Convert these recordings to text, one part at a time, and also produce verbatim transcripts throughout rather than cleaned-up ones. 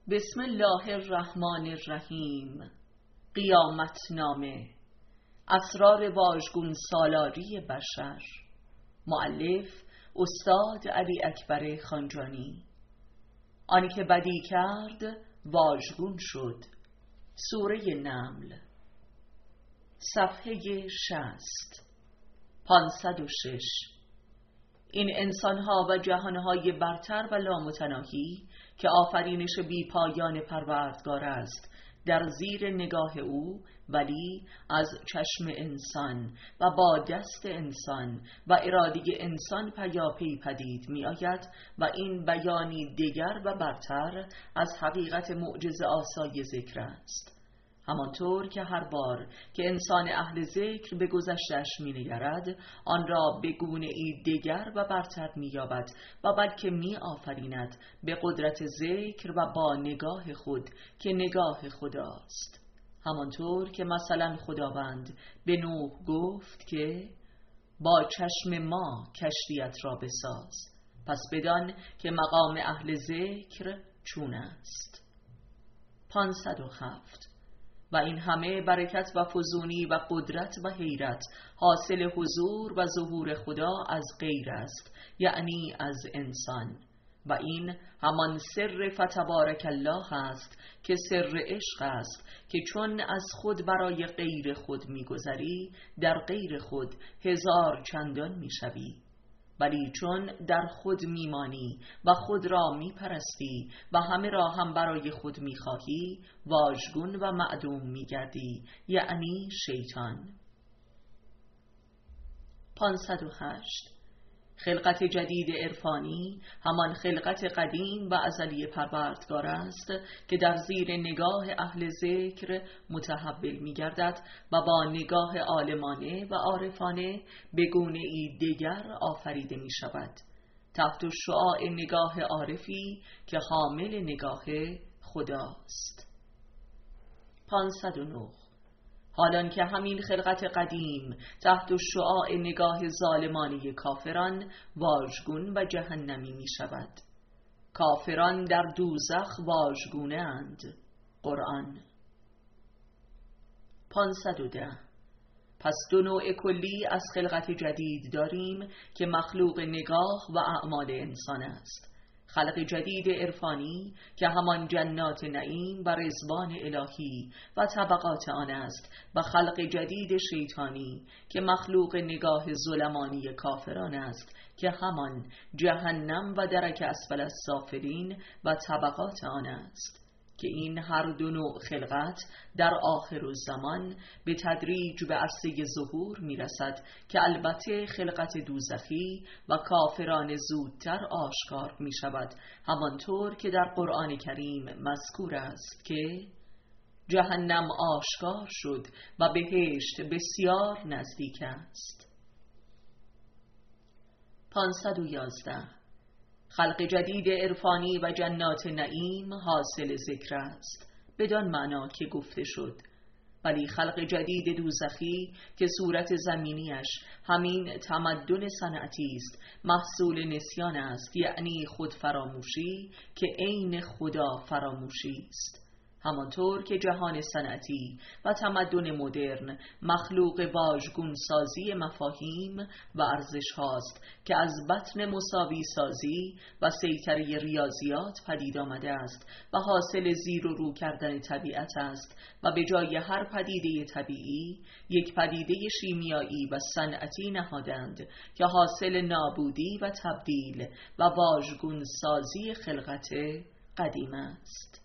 بسم الله الرحمن الرحیم. قیامت نامه، اسرار واژگون سالاری بشر. مؤلف استاد علی اکبر خانجانی. آنی که بدی کرد واژگون شد. سوره نمل، صفحه شصت. پانصد و شش. این انسانها و جهانهای برتر و لامتناهی که آفرینش بی پایان پروردگار است، در زیر نگاه او، ولی از چشم انسان و با دست انسان و اراده انسان پیاپی پدید می آید و این بیانی دیگر و برتر از حقیقت معجزه آسای ذکر است. همانطور که هر بار که انسان اهل ذکر به گذشتش می نگرد، آن را به گونه ای دیگر و برتر می یابد و بلکه می آفریند به قدرت ذکر و با نگاه خود که نگاه خداست. همانطور که مثلا خداوند به نوح گفت که با چشم ما کشتیت را بساز، پس بدان که مقام اهل ذکر چون است. پانصد و هفت. و این همه برکت و فزونی و قدرت و حیرت حاصل حضور و ظهور خدا از غیر است، یعنی از انسان، و این همان سر فتبارک الله است که سر عشق است، که چون از خود برای غیر خود می‌گذری، در غیر خود هزار چندان می‌شوی، ولی چون در خود میمانی و خود را میپرستی و همه را هم برای خود میخواهی، واژگون و معدوم میگردی، یعنی شیطان. پانصد و هشت. خلقت جدید عرفانی همان خلقت قدیم و ازلی پروردگار است که در زیر نگاه اهل ذکر متحول می گردد و با نگاه عالمانه و عارفانه به گونه ای دیگر آفریده می شود، تحت شعاع نگاه عارفی که حامل نگاه خداست. پانصد و نه. حالان که همین خلقت قدیم تحت شعاع نگاه ظالمانه کافران واژگون و جهنمی می شود. کافران در دوزخ واژگونه اند. قرآن. پانصد و ده. پس دو نوع کلی از خلقت جدید داریم که مخلوق نگاه و اعمال انسان است. خلق جدید عرفانی که همان جنات نعیم و رضوان الهی و طبقات آن است، و خلق جدید شیطانی که مخلوق نگاه ظلمانی کافران است که همان جهنم و درک اسفل السافلین و طبقات آن است، که این هر دو نوع خلقت در آخر الزمان به تدریج به عرصه ظهور می رسد، که البته خلقت دوزخی و کافران زودتر آشکار می شود، همانطور که در قرآن کریم مذکور است که جهنم آشکار شد و بهشت بسیار نزدیک است. پانصد و یازده. خلق جدید عرفانی و جنات نعیم حاصل ذکر است، بدان معنا که گفته شد، ولی خلق جدید دوزخی که صورت زمینیش همین تمدن صنعتی است، محصول نسیان است، یعنی خود فراموشی که عین خدا فراموشی است. همانطور که جهان صنعتی و تمدن مدرن مخلوق واژگون سازی مفاهیم و ارزش هاست که از بطن مساوی سازی و سیطره ریاضیات پدید آمده است و حاصل زیر و رو کردن طبیعت است، و به جای هر پدیده طبیعی یک پدیده شیمیایی و صنعتی نهادند که حاصل نابودی و تبدیل و واژگون سازی خلقت قدیم است.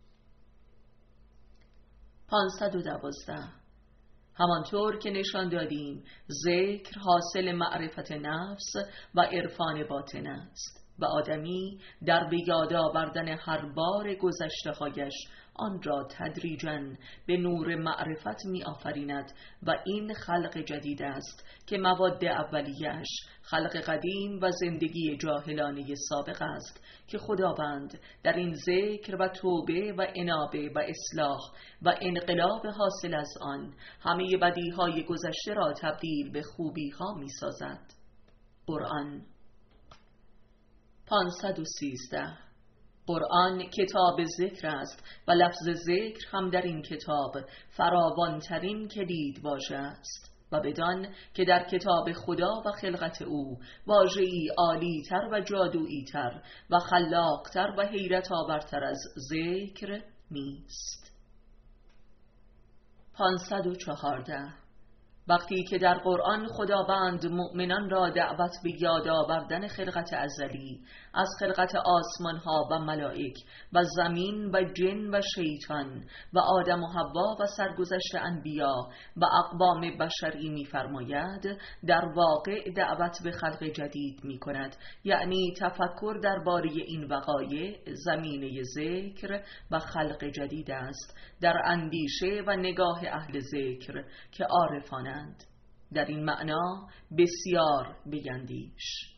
پانصد و دوازده. همانطور که نشان دادیم، ذکر حاصل معرفت نفس و عرفان باطن است و آدمی در به یاد آوردن هر بار گذشته هایش آن را تدریجاً به نور معرفت می آفریند، و این خلق جدید است که مواد اولیه‌اش خلق قدیم و زندگی جاهلانه سابق است، که خداوند در این ذکر و توبه و انابه و اصلاح و انقلاب حاصل از آن همه بدیهای گذشته را تبدیل به خوبی ها می سازد. قرآن. پانصد و سیزده. قرآن کتاب ذکر است و لفظ ذکر هم در این کتاب فراوانترین کلید واژه است و بدان که در کتاب خدا و خلقت او واژه‌ای عالی‌تر و جادویی‌تر و خلاق‌تر و حیرت آورتر از ذکر نیست. پانصد و چهارده. وقتی که در قرآن خداوند مؤمنان را دعوت به یاد آوردن خلقت ازلی از خلقت آسمان ها و ملائک و زمین و جن و شیطان و آدم و حوا و سرگذشت انبیا و اقوام بشری می‌فرماید، در واقع دعوت به خلق جدید می‌کند، یعنی تفکر درباره این وقایع زمینه ذکر و خلق جدید است در اندیشه و نگاه اهل ذکر که عارفانند. در این معنا بسیار بیندیش.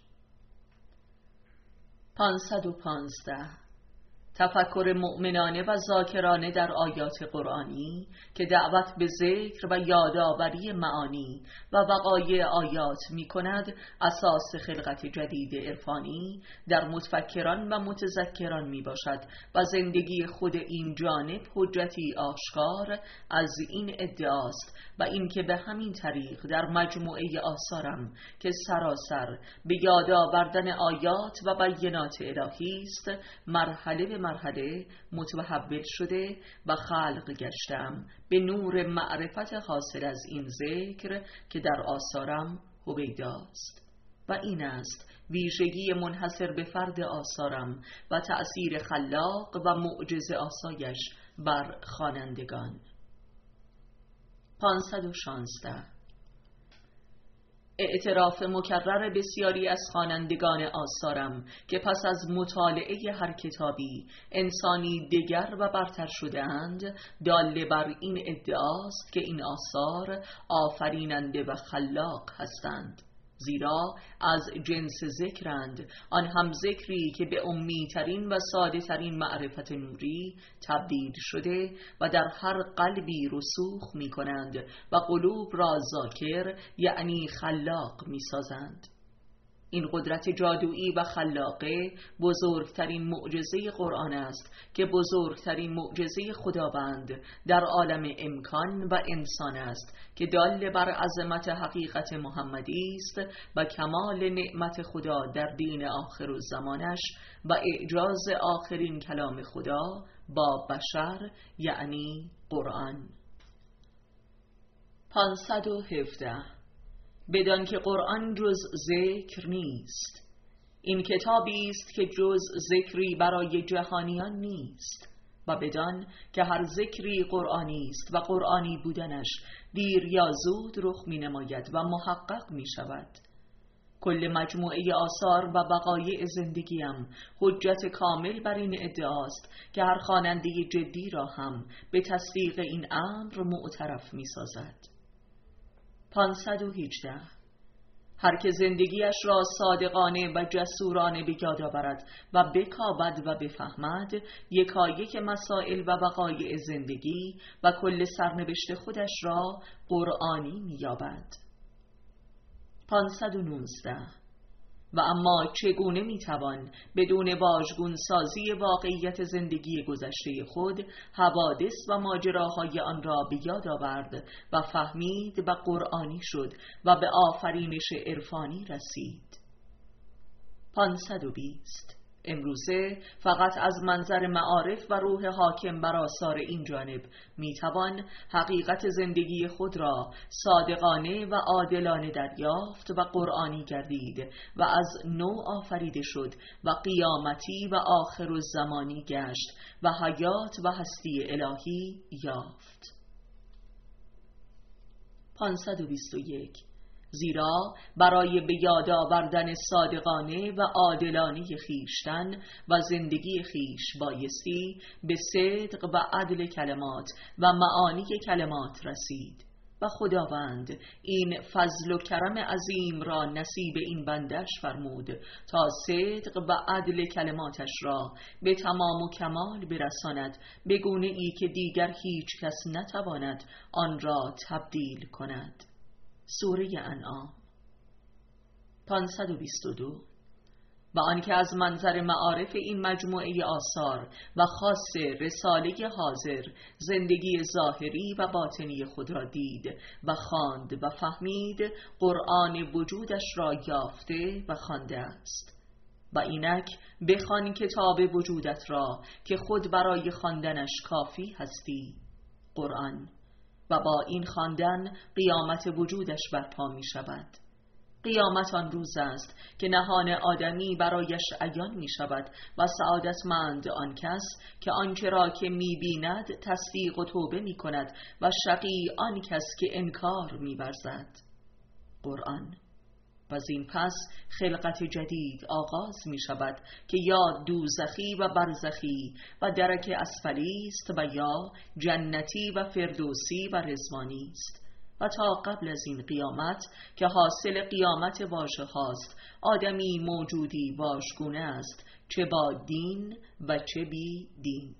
پانصد و پانزده. تفکر مؤمنانه و ذاکرانه در آیات قرآنی که دعوت به ذکر و یادآوری معانی و وقایع آیات می کند، اساس خلقت جدید عرفانی در متفکران و متذکران می باشد و زندگی خود این جانب حجتی آشکار از این ادعاست و اینکه به همین طریق در مجموعه آثارم که سراسر به یاد آوردن آیات و بینات الهی است، مرحله به مرحله متحول شده و خلق گشتم به نور معرفت حاصل از این ذکر که در آثارم هویداست. و این است ویژگی منحصر به فرد آثارم و تأثیر خلاق و معجزه آسایش بر خوانندگان. پانصد و شانزده. اعتراف مکرر بسیاری از خوانندگان آثارم که پس از مطالعه هر کتابی انسانی دیگر و برتر شده‌اند، دال بر این ادعاست که این آثار آفریننده و خلاق هستند، زیرا از جنس ذکرند، آن هم ذکری که به امی ترین و ساده ترین معرفت نوری تبدیل شده و در هر قلبی رسوخ می کنند و قلوب را ذاکر یعنی خلاق می سازند. این قدرت جادویی و خلاقه بزرگترین معجزه قرآن است که بزرگترین معجزه خداوند در عالم امکان و انسان است که دال بر عظمت حقیقت محمدی است و کمال نعمت خدا در دین آخر الزمانش و اعجاز آخرین کلام خدا با بشر یعنی قرآن. پانصد و هفده. بدان که قرآن جز ذکر نیست. این کتابی است که جز ذکری برای جهانیان نیست و بدان که هر ذکری قرآنی است و قرآنی بودنش دیر یا زود رخ می نماید و محقق می شود. کل مجموعه آثار و وقایع زندگیم حجت کامل بر این ادعاست که هر خواننده جدی را هم به تصدیق این امر معترف می سازد. پانصد و هجده. هر که زندگیش را صادقانه و جسورانه به یاد آورد و بکاود و بفهمد یکایک مسائل و وقایع زندگی و کل سرنوشت خودش را قرآنی می‌یابد. پانصد و نوزده. و اما چگونه میتوان بدون واژگون سازی واقعیت زندگی گذشته خود حوادث و ماجراهای آن را به یاد آورد و فهمید و قرآنی شد و به آفرینش عرفانی رسید؟ پانصد و بیست. امروزه فقط از منظر معارف و روح حاکم بر آثار این جانب میتوان حقیقت زندگی خود را صادقانه و عادلانه دریافت و قرآنی گردید و از نو آفریده شد و قیامتی و آخر الزمانی گشت و حیات و هستی الهی یافت. پانصد و بیست و یک. زیرا برای به یاد آوردن صادقانه و عادلانه خیشتن و زندگی خیش بایستی به صدق و عدل کلمات و معانی کلمات رسید و خداوند این فضل و کرم عظیم را نصیب این بندش فرمود تا صدق و عدل کلماتش را به تمام و کمال برساند به گونه ای که دیگر هیچ کس نتواند آن را تبدیل کند. سوره انعام. پانصد و بیست و دو. و آنکه از منظر معارف این مجموعه آثار و خاص رساله حاضر زندگی ظاهری و باطنی خود را دید و خواند و فهمید، قرآن وجودش را یافته و خوانده است. و اینک بخوان کتاب وجودت را که خود برای خواندنش کافی هستی، قرآن، و با این خواندن قیامت وجودش برپا می شود. قیامت آن روز است که نهان آدمی برایش عیان می شود و سعادتمند آن کس که آنچه را که می بیند تصدیق و توبه می کند و شقی آن کس که انکار می ورزد، قرآن. و از این پس خلقت جدید آغاز می شود که یا دوزخی و برزخی و درک اسفلی است و یا جنتی و فردوسی و رضوانی است. و تا قبل از این قیامت که حاصل قیامت واژه هاست، آدمی موجودی واژگونه است، چه با دین و چه بی دین.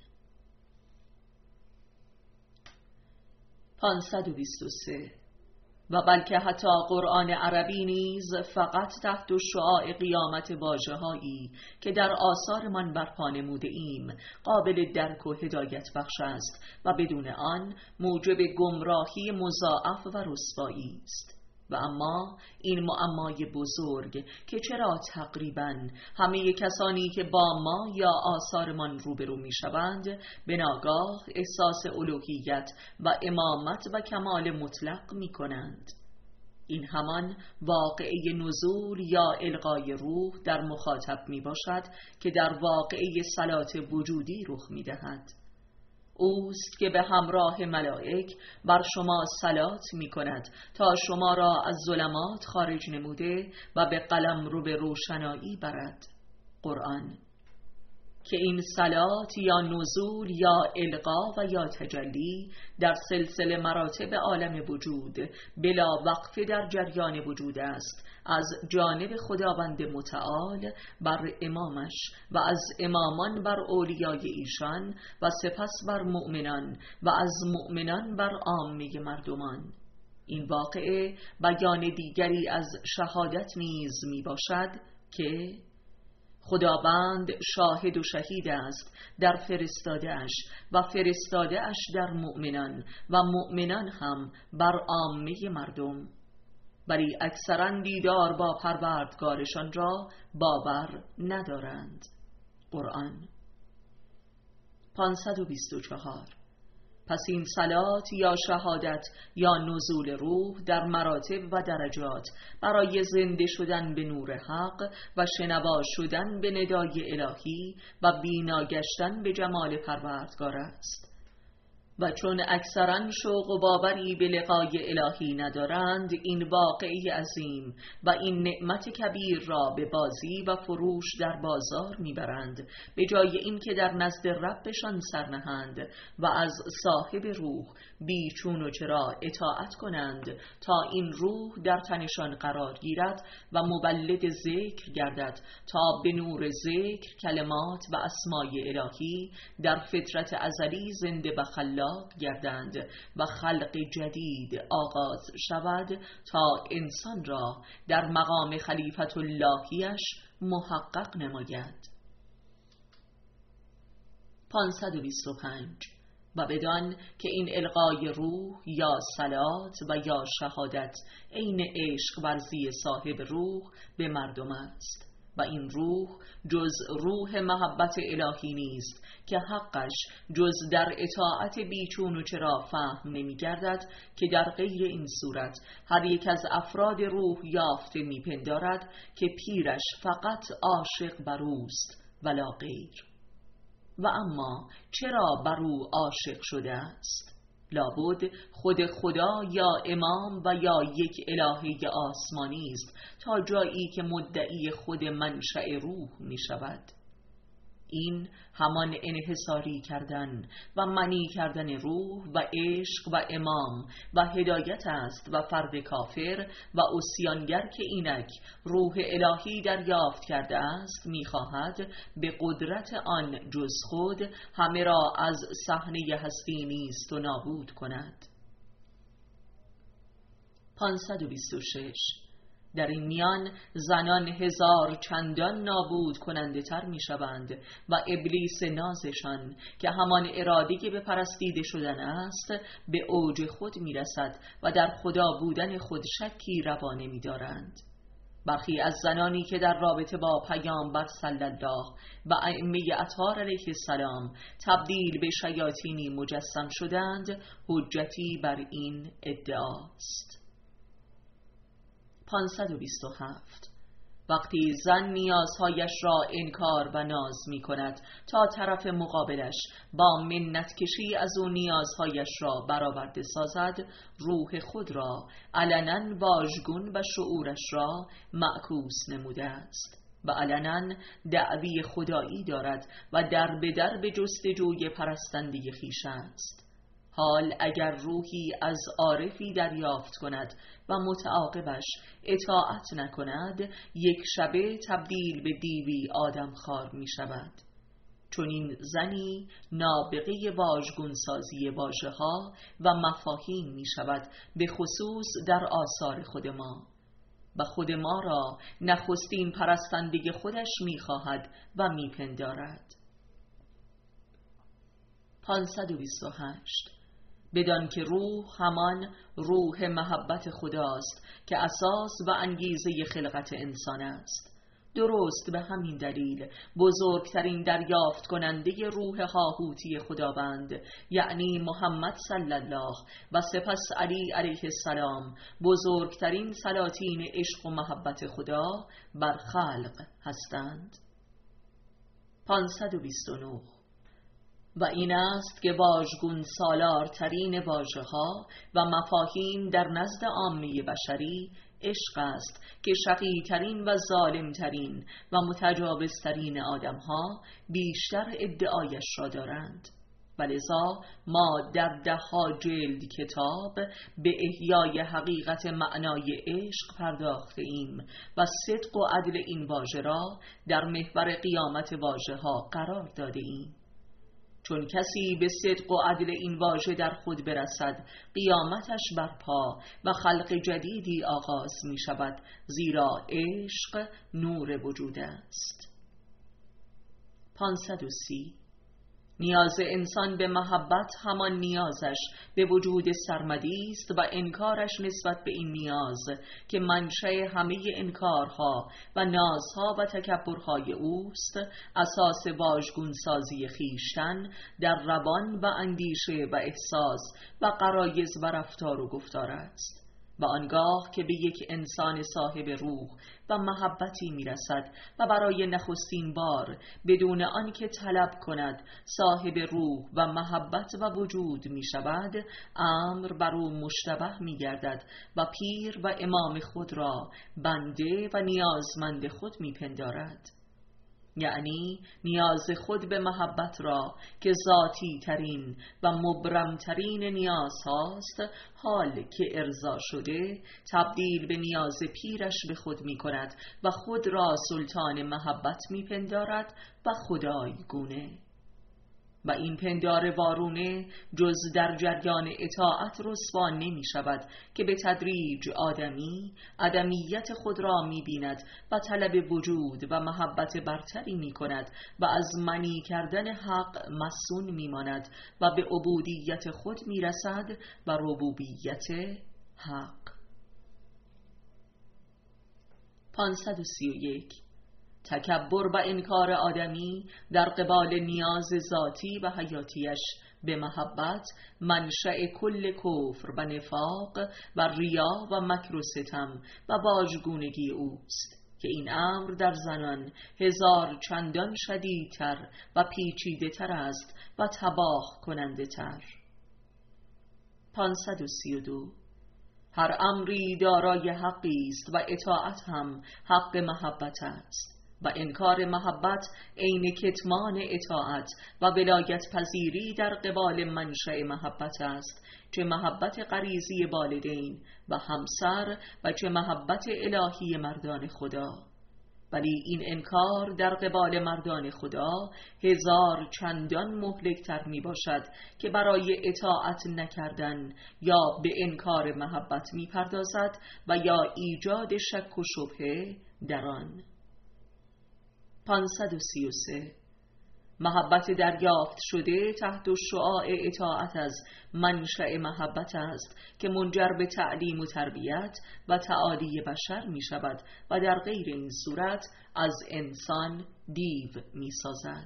پانصد و بیست و سه. و بلکه حتی قرآن عربی نیز فقط تحت شعاع قیامت واژه‌هایی که در آثارمان برپا نموده ایم قابل درک و هدایت بخش است و بدون آن موجب گمراهی مضاعف و رسوایی است. و اما این معمای بزرگ که چرا تقریباً همه کسانی که با ما یا آثارمان روبرو می شوند به ناگاه احساس الوهیت و امامت و کمال مطلق می کنند، این همان واقعه نزول یا القای روح در مخاطب می باشد که در واقعه صلات وجودی رخ می دهد. اوست که به همراه ملائک بر شما صلات می کند تا شما را از ظلمات خارج نموده و به قلم رو به روشنایی برد، قرآن. که این صلات یا نزول یا القا و یا تجلی در سلسله مراتب عالم وجود بلا وقفه در جریان وجود است، از جانب خداوند متعال بر امامش و از امامان بر اولیای ایشان و سپس بر مؤمنان و از مؤمنان بر عامه مردمان. این واقعه بیان دیگری از شهادت نیز می باشد که خداوند شاهد و شهید است در فرستاده اش و فرستاده اش در مؤمنان و مؤمنان هم بر عامه مردم، ولی اکثرا دیدار با پروردگارشان را باور ندارند، قرآن. پانصد و بیست و چهار. پس این صلات یا شهادت یا نزول روح در مراتب و درجات برای زنده شدن به نور حق و شنوا شدن به ندای الهی و بینا گشتن به جمال پروردگار است. و چون اکثرا شوق و باوری به لقای الهی ندارند، این واقعی عظیم و این نعمت کبیر را به بازی و فروش در بازار میبرند، به جای اینکه در نزد ربشان سرنهند و از صاحب روح بیچون و چرا اطاعت کنند تا این روح در تنشان قرار گیرد و مولد ذکر گردد، تا به نور ذکر کلمات و اسمای الهی در فطرت ازلی زنده و خلاق گردند و خلق جدید آغاز شود تا انسان را در مقام خلیفت اللهیش محقق نماید. پانصد و بیست و پنج. و بدان که این القای روح یا صلات و یا شهادت عین عشق ورزی صاحب روح به مردم است و این روح جز روح محبت الهی نیست که حقش جز در اطاعت بیچون و چرا فهم نمی گردد، که در غیر این صورت هر یک از افراد روح یافته می پندارد که پیرش فقط عاشق بر اوست ولا غیر. و اما چرا بر او عاشق شده است؟ لابد خود خدا یا امام و یا یک الهه آسمانی است تا جایی که مدعی خود منشأ روح می شود. این همان انحصاری کردن و منی کردن روح و عشق و امام و هدایت است و فرد کافر و عصیانگر که اینک روح الهی دریافت کرده است می‌خواهد به قدرت آن جز خود همه را از صحنه هستی نیست و نابود کند. پانصد و بیست و شش. در این میان زنان هزار چندان نابود کننده تر می شوند و ابلیس نازشان که همان ارادی به پرستیده شدن است به اوج خود می رسد و در خدا بودن خود شکی روا نمی دارند. برخی از زنانی که در رابطه با پیامبر صلی الله و ائمه اطهار علیه السلام تبدیل به شیاطینی مجسم شدند، حجتی بر این ادعاست. پانصد و بیست و هفت. وقتی زن نیازهایش را انکار و ناز می کند تا طرف مقابلش با منت کشی از او نیازهایش را برآورده سازد، روح خود را علنا واژگون و شعورش را معکوس نموده است و علنا دعوی خدایی دارد و در به در به جستجوی پرستنده خویش است. حال اگر روحی از عارفی دریافت کند و متعاقبش اطاعت نکند، یک شبه تبدیل به دیوی آدمخوار می شود. چون این زنی نابغه واژگونسازی واژه‌ها و مفاهیم می شود، به خصوص در آثار خود ما، و خود ما را نخستین پرستنده خودش می خواهد و می پندارد. پانصد و بیست و هشت. بدان که روح همان روح محبت خداست که اساس و انگیزه خلقت انسان است. درست به همین دلیل بزرگترین دریافت کننده روح هاهوتی خداوند، یعنی محمد صلی الله و سپس علی علیه السلام، بزرگترین سلاطین عشق و محبت خدا بر خلق هستند. پانصد و بیست و نه. و این است که واژگون سالارترین واژه‌ها و مفاهیم در نزد عامه بشری عشق است که شقی‌ترین و ظالمترین و متجاوزترین آدم‌ها بیشتر ادعایش را دارند. ولذا ما در ده ها جلد کتاب به احیای حقیقت معنای عشق پرداخته ایم و صدق و عدل این واژه را در محور قیامت واژه‌ها قرار داده ایم. چون کسی به صدق و عدل این واژه در خود برسد، قیامتش برپا و خلق جدیدی آغاز می شود، زیرا عشق نور وجود است. پانصد و سی. نیاز انسان به محبت همان نیازش به وجود سرمدی است و انکارش نسبت به این نیاز که منشأ همه انکارها و نازها و تکبرهای اوست، اساس واژگون سازی خویشتن در روان و اندیشه و احساس و غرایز و رفتار و گفتار است. و آنگاه که به یک انسان صاحب روح و محبتی میرسد و برای نخستین بار بدون آنکه طلب کند صاحب روح و محبت و وجود می شود، امر بر او مشتبه می گردد و پیر و امام خود را بنده و نیازمند خود می پندارد. یعنی نیاز خود به محبت را که ذاتی ترین و مبرم ترین نیاز هاست، حال که ارضا شده تبدیل به نیاز پیرش به خود می کند و خود را سلطان محبت می پندارد و خدای گونه. و این پندار وارونه جز در جریان اطاعت رسوا نمی شود که به تدریج آدمی عدمیت خود را می بیند و طلب وجود و محبت برتری می کند و از منی کردن حق مسون می ماند و به عبودیت خود می رسد و ربوبیت حق. پانصد و سی و یک. تکبر و انکار آدمی در قبال نیاز ذاتی و حیاتیش به محبت منشأ کل کفر و نفاق و ریا و مکر و ستم و واژگونگی اوست که این امر در زنان هزار چندان شدیدتر و پیچیده تر است و تباه کننده تر. پانصد و سی و دو. هر امری دارای حقی است و اطاعت هم حق محبت است و انکار محبت عین کتمان اطاعت و ولایت پذیری در قبال منشأ محبت است، چه محبت غریزی والدین و همسر و چه محبت الهی مردان خدا. ولی این انکار در قبال مردان خدا هزار چندان مهلکتر می باشد که برای اطاعت نکردن یا به انکار محبت می پردازد و یا ایجاد شک و شبهه در آن. پانصد و سی و سه. محبت دریافت شده تحت شعاع اطاعت از منشأ محبت است که منجر به تعلیم و تربیت و تعالی بشر می شود و در غیر این صورت از انسان دیو می سازد.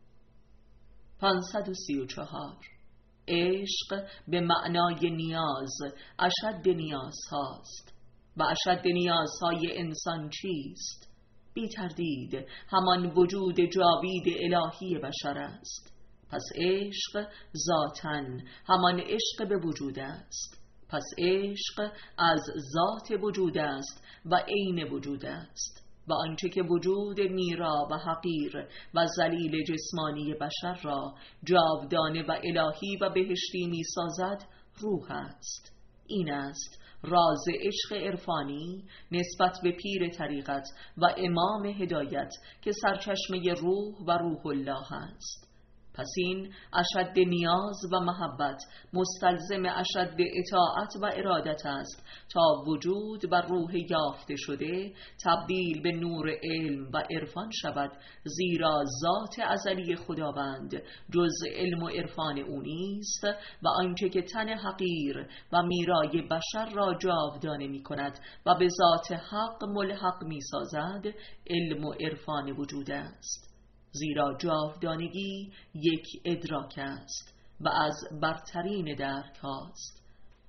پانصد و سی و چهار. عشق به معنای نیاز اشد نیاز هاست. و اشد نیازهای انسان چیست؟ بی تردید همان وجود جاوید الهی بشر است. پس عشق ذاتاً همان عشق به وجود است. پس عشق از ذات وجود است و عین وجود است و آنچه که وجود میرا و حقیر و ذلیل جسمانی بشر را جاودانه و الهی و بهشتی می سازد روح است. این است راز عشق عرفانی نسبت به پیر طریقت و امام هدایت که سرچشمه روح و روح الله است. پس این اشد نیاز و محبت مستلزم اشد اطاعت و ارادت است تا وجود و روح یافته شده تبدیل به نور علم و عرفان شود، زیرا ذات ازلی خداوند جز علم و عرفان او نیست و آنچه که تن حقیر و میرای بشر را جاودانه می کند و به ذات حق ملحق می سازد علم و عرفان وجود است. زیرا جاودانگی یک ادراک است و از برترین درک هاست.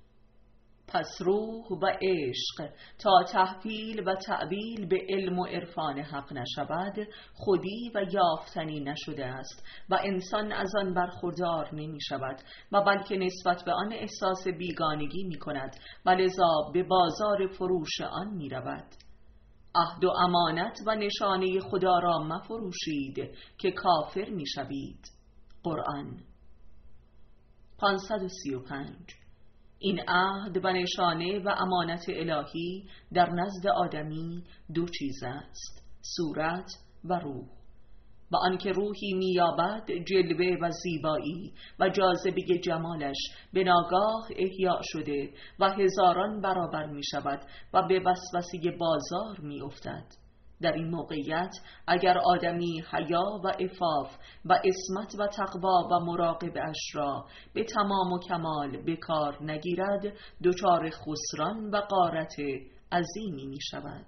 پس روح و عشق تا تحویل و تعویل به علم و عرفان حق نشود خودی و یافتنی نشده است و انسان از آن برخوردار نمی شود و بلکه نسبت به آن احساس بیگانگی می کند و لذا به بازار فروش آن می رود. عهد و امانت و نشانه خدا را مفروشید که کافر می شوید. قرآن. پانصد و سی و پنج. این عهد و نشانه و امانت الهی در نزد آدمی دو چیز است: صورت و روح. و آنکه روحی می‌یابد جلوه و زیبایی و جاذبه جمالش به ناگاه احیا شده و هزاران برابر می شود و به وسوسه بازار می افتد. در این موقعیت اگر آدمی حیا و عفاف و عصمت و تقوا و مراقبه اش را به تمام و کمال به کار نگیرد دچار خسران و غارت عظیمی می شود.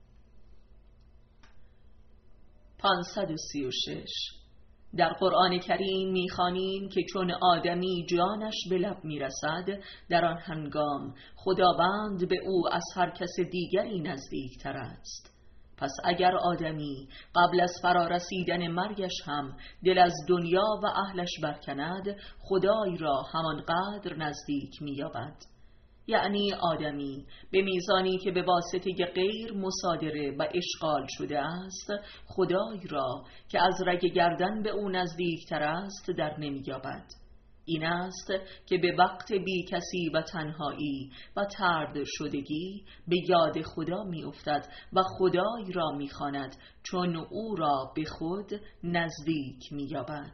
پانصد و سی و شش. در قرآن کریم می‌خوانیم که چون آدمی جانش به لب می‌رسد در آن هنگام خداوند به او از هر کس دیگری نزدیکتر است. پس اگر آدمی قبل از فرارسیدن مرگش هم دل از دنیا و اهلش برکند خدای را همانقدر نزدیک می‌یابد. یعنی آدمی به میزانی که به واسطه غیر مصادره و اشغال شده است خدای را که از رگ گردن به او نزدیکتر است در نمی‌یابد. این است که به وقت بی کسی و تنهایی و طرد شدگی به یاد خدا می افتد و خدای را می خواند چون او را به خود نزدیک می یابد.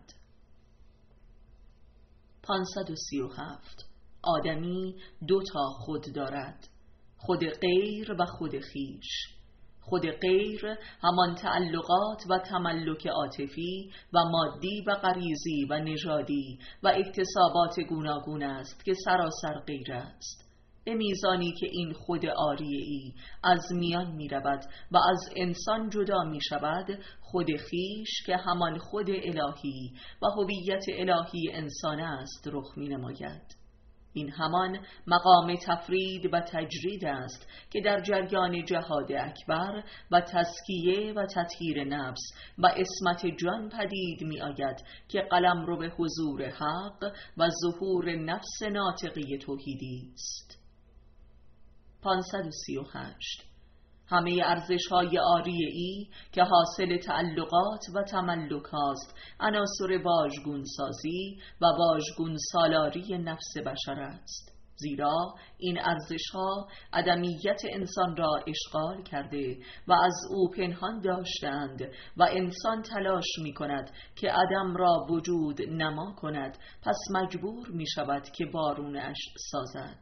پانصد و سی و هفت. آدمی دو تا خود دارد: خود غیر و خود خیش. خود غیر همان تعلقات و تملک عاطفی و مادی و غریزی و نژادی و اکتسابات گوناگون است که سراسر غیر است. به میزانی که این خود عاریه‌ای از میان می رود و از انسان جدا می شود خود خیش که همان خود الهی و هویت الهی انسان است رخ می نماید. این همان مقام تفرید و تجرید است که در جریان جهاد اکبر و تزکیه و تطهیر نفس و عصمت جان پدید می آید که قلم رو به حضور حق و ظهور نفس ناطقی توحیدی است. پانصد و سی و هشت. همه ارزش‌های عاریه‌ای که حاصل تعلقات و تملک هاست عناصر واژگون سازی و واژگون سالاری نفس بشر است. زیرا این ارزش‌ها عدمیت انسان را اشغال کرده و از او پنهان داشتند و انسان تلاش می‌کند که عدم را وجود نما کند، پس مجبور می‌شود که بارونش سازد.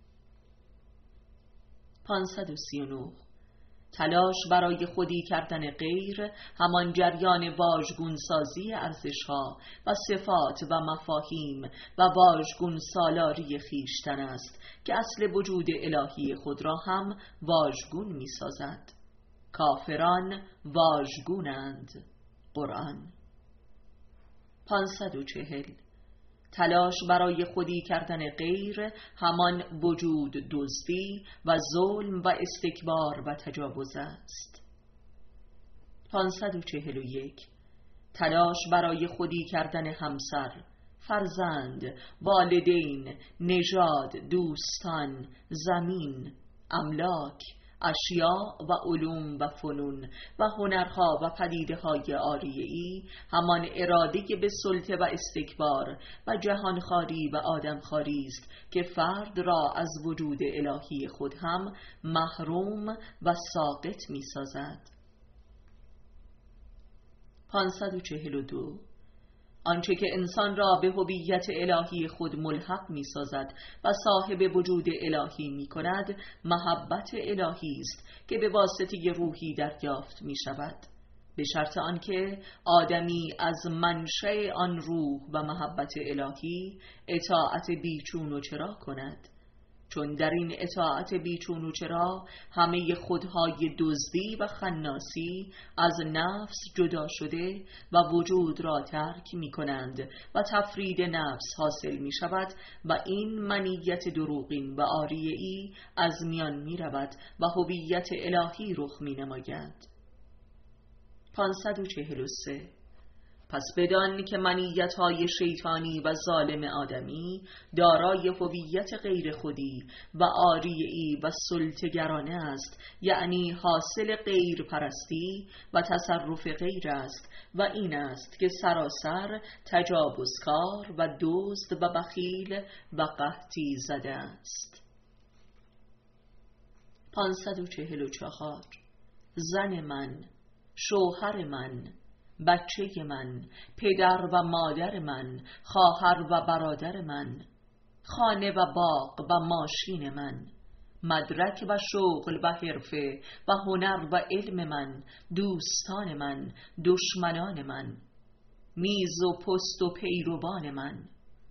پانصد و سی و نه. تلاش برای خودی کردن غیر همان جریان واژگون سازی ارزش‌ها و صفات و مفاهیم و واژگون سالاری خویشتن است که اصل وجود الهی خود را هم واژگون می‌سازد. کافران واژگونند. قرآن. پانصد و چهل. تلاش برای خودی کردن غیر همان وجود دزدی و ظلم و استکبار و تجاوز است. پانصد و چهل و یک. تلاش برای خودی کردن همسر، فرزند، والدین، نژاد، دوستان، زمین، املاک، اشیاء و علوم و فنون و هنرها و پدیده‌های عاریه‌ای همان اراده به سلطه و استکبار و جهانخواری و آدمخواری است که فرد را از وجود الهی خود هم محروم و ساقط می‌سازد. پانصد و چهل و دو. آنچه که انسان را به هویت الهی خود ملحق می سازد و صاحب وجود الهی می کند محبت الهی است که به واسطه روحی دریافت می شود، به شرط آنکه آدمی از منشأ آن روح و محبت الهی اطاعت بیچون و چرا کند، چون در این اطاعت بیچون و چرا همه خودهای دزدی و خناسی از نفس جدا شده و وجود را ترک می کنند و تفرید نفس حاصل می شود و این منیت دروغین و عاریه‌ای از میان می رود و هویت الهی رخ می نماید. پانصد و چهل و سه. پس بدان که منیت‌های شیطانی و ظالم آدمی دارای هویت غیر خودی و عاریه‌ای و سلطه‌گرانه است، یعنی حاصل غیر پرستی و تصرف غیر است و این است که سراسر تجاوزکار و دزد و بخیل و قحطی زده است. پانصد و چهل و چهار. زن من، شوهر من، بچه من، پدر و مادر من، خواهر و برادر من، خانه و باغ و ماشین من، مدرک و شغل و حرفه و هنر و علم من، دوستان من، دشمنان من، میز و پست و پیروان من،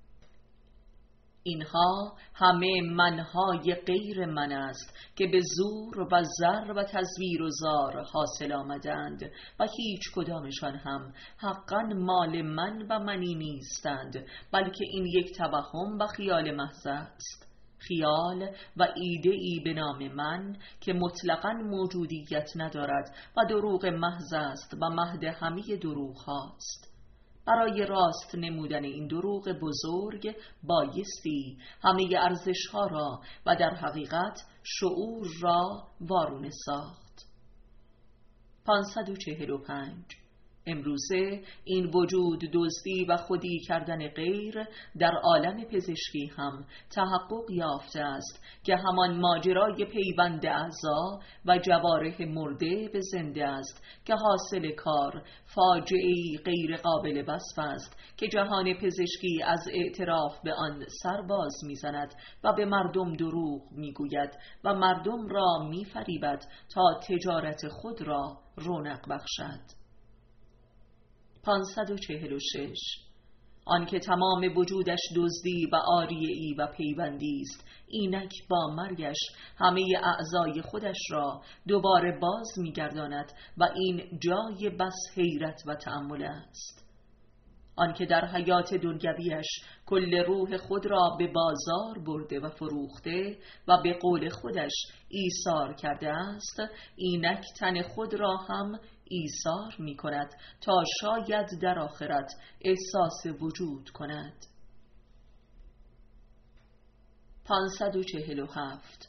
اینها همه منهای غیر من است که به زور و زر و تزویر و زار حاصل آمدند و هیچ کدامشان هم حقا مال من و منی نیستند، بلکه این یک توهم و خیال محض است، خیال و ایده‌ای به نام من که مطلقاً موجودیت ندارد و دروغ محض است و مهد همه دروغ هاست. برای راست نمودن این دروغ بزرگ بایستی همه ارزش‌ها را و در حقیقت شعور را وارونه ساخت. پانصد و چهل و پنج. امروزه این وجود دزدی و خودی کردن غیر در عالم پزشکی هم تحقق یافته است که همان ماجرای پیوند اعضا و جوارح مرده به زنده است که حاصل کار فاجعه‌ای غیر قابل وصف است که جهان پزشکی از اعتراف به آن سر باز می‌زند و به مردم دروغ می‌گوید و مردم را می‌فریبد تا تجارت خود را رونق بخشد. پانصد و چهل و شش. آنکه تمام وجودش دزدی و عاریه‌ای و پیوندی است، اینک با مرگش همه اعضای خودش را دوباره باز می‌گرداند و این جای بس حیرت و تأمل است. آنکه در حیات دنیویش کل روح خود را به بازار برده و فروخته و به قول خودش ایثار کرده است، اینک تن خود را هم ایثار می کند تا شاید در آخرت احساس وجود کند. پانصد و چهل و هفت.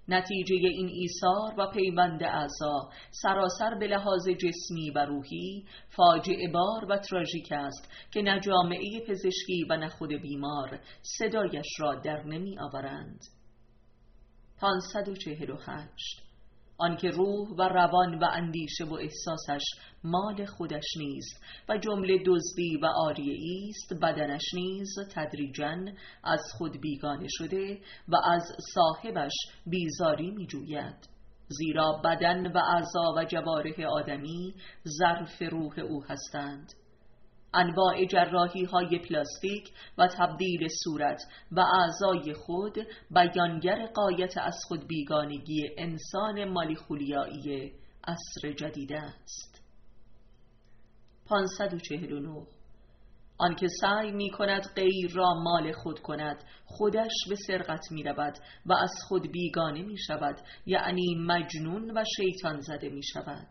نتیجه این ایثار و پیوند اعضا سراسر به لحاظ جسمی و روحی فاجعه بار و تراژیک است که نه جامعه پزشکی و نه خود بیمار صدایش را در نمی آورند. پانصد و چهل و هشت آنکه روح و روان و اندیشه و احساسش مال خودش نیست و جمله دزدی و عاریه‌ای است، بدنش نیز تدریجاً از خود بیگانه شده و از صاحبش بیزاری می جوید، زیرا بدن و اعضا و جوارح آدمی ظرف روح او هستند. انواع جراحی های پلاستیک و تبدیل صورت و اعضای خود بیانگر غایت از خود بیگانگی انسان مالیخولیایی عصر جدید است. پانصد و چهل و نه آنکه سعی می کند غیر را مال خود کند، خودش به سرقت می رود و از خود بیگانه می شود، یعنی مجنون و شیطان زده می شود.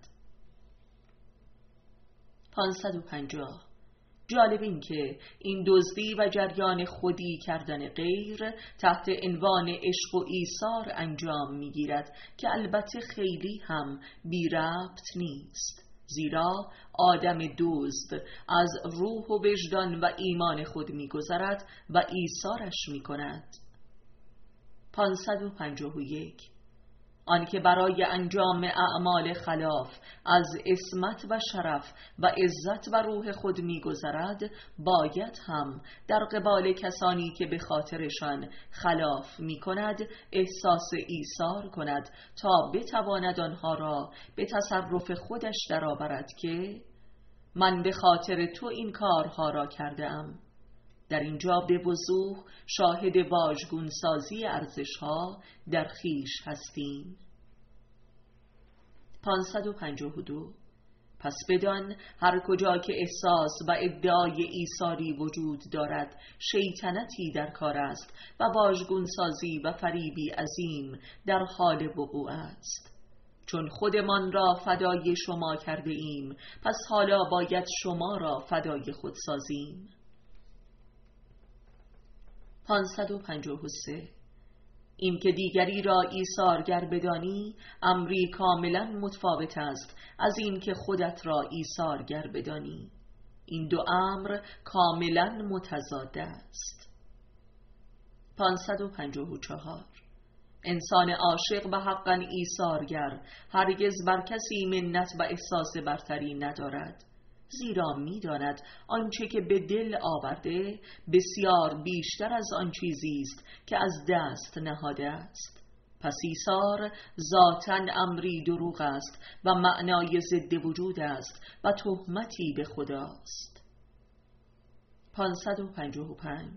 پانصد و پنجاه جالب این که این دزدی و جریان خودی کردن غیر تحت عنوان عشق و ایثار انجام میگیرد که البته خیلی هم بی ربط نیست، زیرا آدم دزد از روح و وجدان و ایمان خود میگذرد و ایثارش میکند. پانصد و پنجاه و یک آنکه برای انجام اعمال خلاف از عصمت و شرف و عزت و روح خود می‌گذرد، باید هم در قبال کسانی که به خاطرشان خلاف می‌کند احساس ایثار کند تا بتواند آنها را به تصرف خودش درآورد که من به خاطر تو این کارها را کرده‌ام. در اینجا به وضوح شاهد واژگون سازی ارزش‌ها در خویش هستیم. پانصد و پنجاه و دو پس بدان هر کجا که احساس و ادعای ایثاری وجود دارد، شیطنتی در کار است و واژگون سازی و فریبی عظیم در حال وقوع است. چون خودمان را فدای شما کرده ایم، پس حالا باید شما را فدای خود سازیم. پانصد و پنجاه و سه این که دیگری را ایثارگر بدانی امری کاملا متفاوت است از این که خودت را ایثارگر بدانی. این دو امر کاملا متضاد است. پانصد و پنجاه و چهار انسان عاشق و حقا ایثارگر هرگز بر کسی منت و احساس برتری ندارد، زیرا می‌داند آنچه که به دل آورده بسیار بیشتر از آن چیزی است که از دست نهاده است. پس ایثار ذاتاً امری دروغ است و معنای ضد وجود است و تهمتی به خداست. پانصد و پنجاه و پنج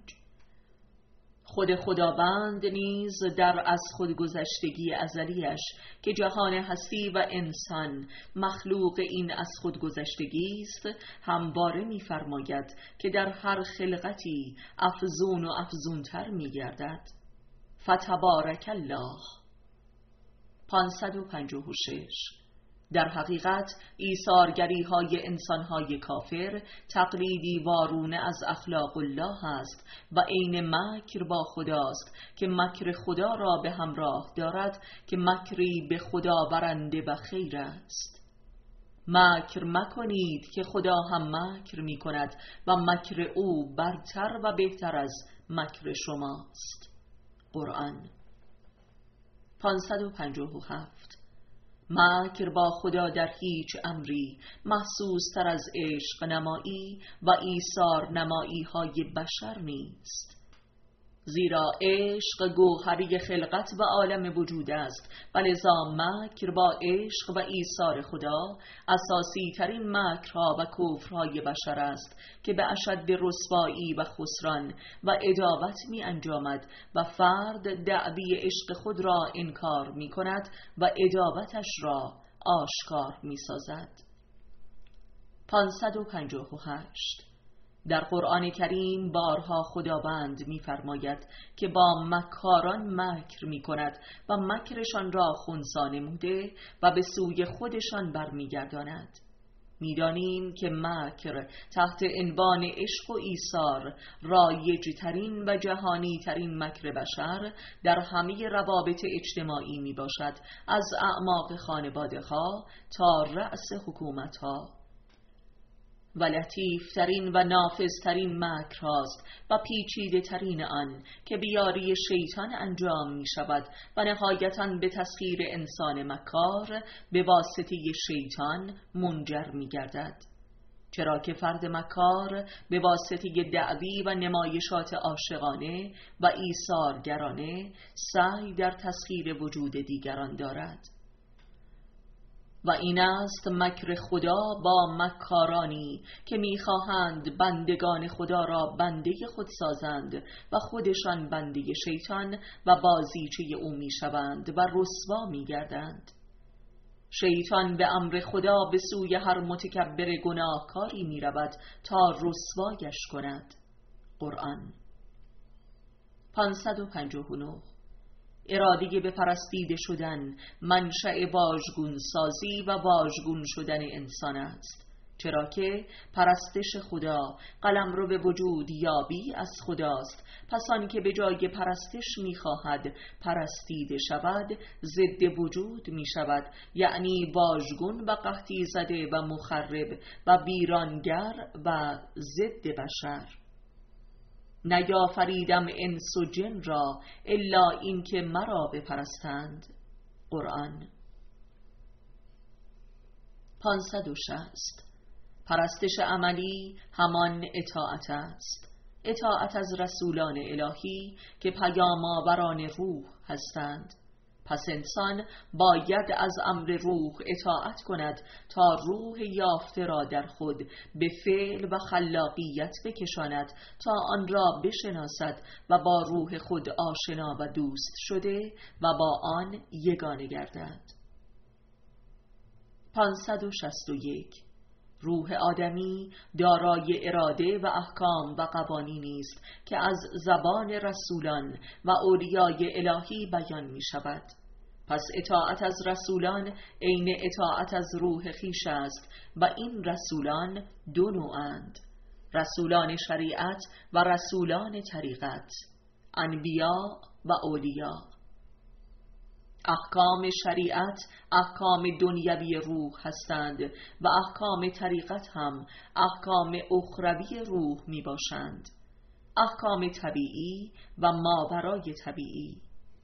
خود خداوند نیز در از خودگذشتگی ازلیش که جهان هستی و انسان مخلوق این از خودگذشتگی است، همواره می‌فرماید که در هر خلقتی افزون و افزونتر می‌گردد. فتبارک الله. پانصد و پنجاه و شش در حقیقت ایثارگری های انسان های کافر تقلیدی وارونه از اخلاق الله است و عین مکر با خداست که مکر خدا را به همراه دارد که مکری به خدا برنده و خیر است. مکر مکنید که خدا هم مکر می کند و مکر او برتر و بهتر از مکر شماست. قرآن. پانصد و پنجاه و هفت مکر با خدا در هیچ امری محسوس تر از عشق نمایی و ایثار نمایی های بشر نیست، زیرا عشق گوهری خلقت و عالم وجود است و لذا مکر با عشق و ایثار خدا اساسی ترین مکرها و کفرهای بشر است که به اشد رسوایی و خسران و عداوت می انجامد و فرد دعوی عشق خود را انکار می کند و عداوتش را آشکار می سازد. پانصد و پنجاه و هشت در قرآن کریم بارها خداوند می‌فرماید که با مکاران مکر می‌کند و مکرشان را خنثی نموده و به سوی خودشان برمیگرداند. می‌دانیم که مکر تحت عنوان عشق و ایثار رایج‌ترین و جهانی‌ترین مکر بشر در همه روابط اجتماعی میباشد، از اعماق خانواده‌ها تا رأس حکومت‌ها، و لطیفترین و نافذترین مکر هاست و پیچیده ترین آن که بیاری شیطان انجام می شود و نهایتاً به تسخیر انسان مکار به واسطه شیطان منجر می گردد، چرا که فرد مکار به واسطه دعوی و نمایشات عاشقانه و ایثارگرانه سعی در تسخیر وجود دیگران دارد. و این است مکر خدا با مکارانی که می‌خواهند بندگان خدا را بنده خود سازند و خودشان بنده شیطان و بازیچه او می‌شوند و رسوا می‌گردند. شیطان به امر خدا به سوی هر متکبر گناهکاری می‌رود تا رسوایش کند. قرآن. پانصد و پنجاه و نه. اراده به پرستیده شدن منشأ واژگون سازی و واژگون شدن انسان است، چرا که پرستش خدا قلمرو به وجود یابی از خداست. پس آن که به جای پرستش می‌خواهد پرستیده شود ضد وجود می‌شود، یعنی واژگون و قحطی زده و مخرب و ویرانگر و ضد بشر. نیافریدم انس و جن را الا این که مرا بپرستند. قرآن. پانصد و شصت. پرستش عملی همان اطاعت است. اطاعت از رسولان الهی که پیام آوران روح هستند. پس انسان باید از امر روح اطاعت کند تا روح یافته را در خود به فعل و خلاقیت بکشاند تا آن را بشناسد و با روح خود آشنا و دوست شده و با آن یگانه گردد. پانصد و شصت و یک. روح آدمی دارای اراده و احکام و قوانینی است که از زبان رسولان و اولیای الهی بیان می شود. پس اطاعت از رسولان عین اطاعت از روح خویش است و این رسولان دو نوعند: رسولان شریعت و رسولان طریقت، انبیا و اولیا. احکام شریعت احکام دنیوی روح هستند و احکام طریقت هم احکام اخروی روح می باشند، احکام طبیعی و ماورای طبیعی.